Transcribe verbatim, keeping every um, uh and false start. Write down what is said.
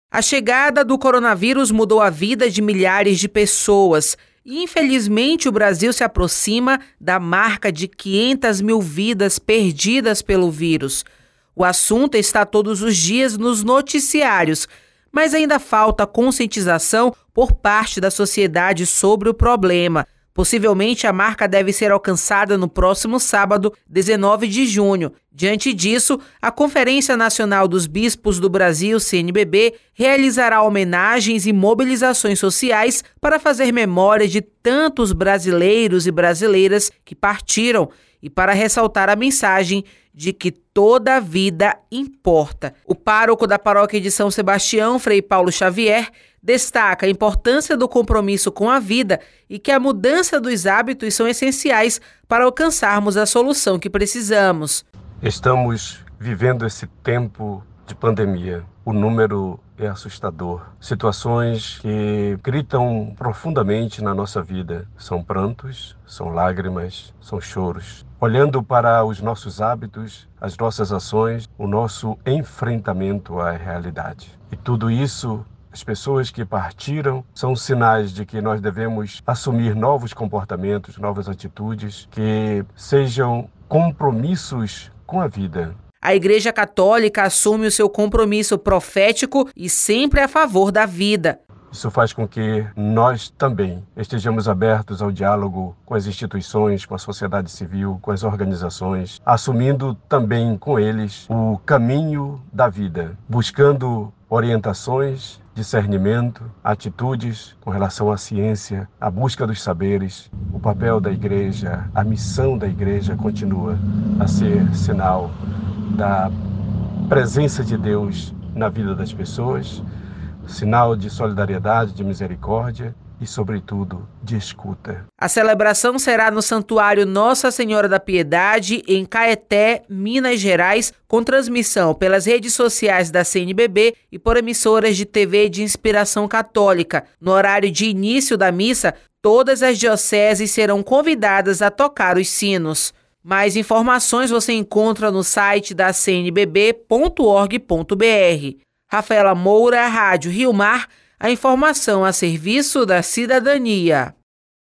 A chegada do coronavírus mudou a vida de milhares de pessoas e, infelizmente, o Brasil se aproxima da marca de quinhentas mil vidas perdidas pelo vírus. O assunto está todos os dias nos noticiários, mas ainda falta conscientização por parte da sociedade sobre o problema. Possivelmente, a marca deve ser alcançada no próximo sábado, dezenove de junho. Diante disso, a Conferência Nacional dos Bispos do Brasil, C N B B, realizará homenagens e mobilizações sociais para fazer memória de tantos brasileiros e brasileiras que partiram e para ressaltar a mensagem de que toda vida importa. O pároco da paróquia de São Sebastião, Frei Paulo Xavier, destaca a importância do compromisso com a vida e que a mudança dos hábitos são essenciais para alcançarmos a solução que precisamos. Estamos vivendo esse tempo de pandemia. O número é assustador. Situações que gritam profundamente na nossa vida. São prantos, são lágrimas, são choros. Olhando para os nossos hábitos, as nossas ações, o nosso enfrentamento à realidade. E tudo isso, as pessoas que partiram, são sinais de que nós devemos assumir novos comportamentos, novas atitudes, que sejam compromissos com a vida. A Igreja Católica assume o seu compromisso profético e sempre a favor da vida. Isso faz com que nós também estejamos abertos ao diálogo com as instituições, com a sociedade civil, com as organizações, assumindo também com eles o caminho da vida, buscando orientações, discernimento, atitudes com relação à ciência, à busca dos saberes. O papel da igreja, a missão da igreja continua a ser sinal da presença de Deus na vida das pessoas, sinal de solidariedade, de misericórdia e, sobretudo, de escuta. A celebração será no Santuário Nossa Senhora da Piedade, em Caeté, Minas Gerais, com transmissão pelas redes sociais da C N B B e por emissoras de T V de inspiração católica. No horário de início da missa, todas as dioceses serão convidadas a tocar os sinos. Mais informações você encontra no site da c n b b ponto org ponto b r. Rafaela Moura, Rádio Rio Mar, a informação a serviço da cidadania.